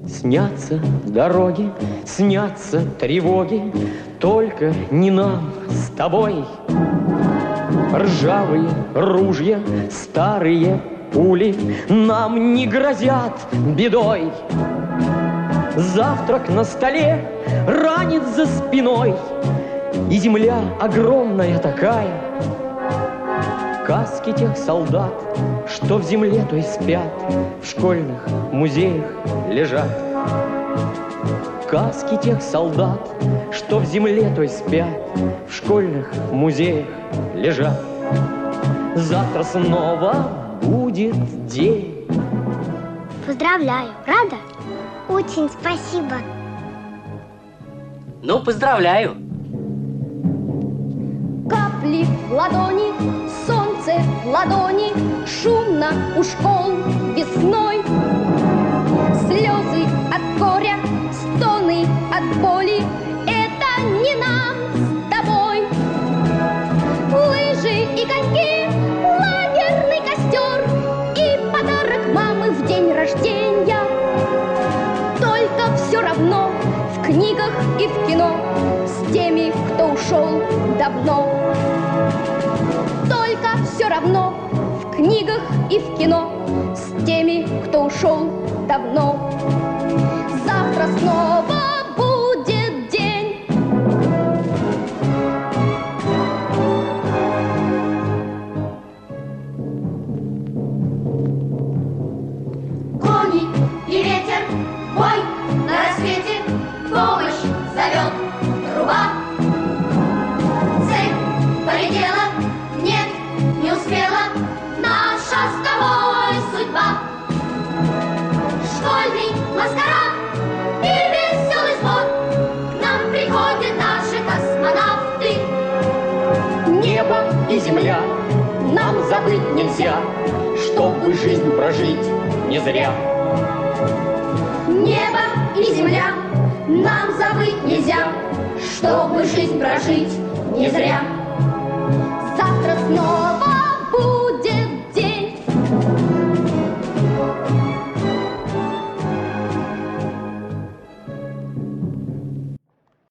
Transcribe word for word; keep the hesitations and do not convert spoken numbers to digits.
Снятся дороги, снятся тревоги, только не нам с тобой. Ржавые ружья, старые пули нам не грозят бедой. Завтрак на столе, ранец за спиной, и земля огромная такая. Каски тех солдат, что в земле той спят, в школьных музеях лежат. Каски тех солдат, что в земле той спят, в школьных музеях лежат. Завтра снова будет день. Поздравляю, рада? Очень спасибо. Ну, поздравляю. Капли в ладони, солнце в ладони, шумно у школ весной. Слезы от горя, стоны от боли, это не нам с тобой. Лыжи и коньки, лагерный костер и подарок мамы в день рождения. Только все равно в книгах и в кино с теми, кто ушел давно. Только все равно в книгах и в кино с теми, кто ушел давно. Завтра снова будет день. Кони и ветер, бой на рассвете, помощь зовет труба. Цель полетела, нет, не успела наша с тобой судьба. Школьный маскарад и веселый сбор, к нам приходят наши космонавты. Небо и земля нам забыть нельзя, чтобы жизнь прожить не зря. Небо и земля нам забыть нельзя, чтобы жизнь прожить не зря. Завтра снова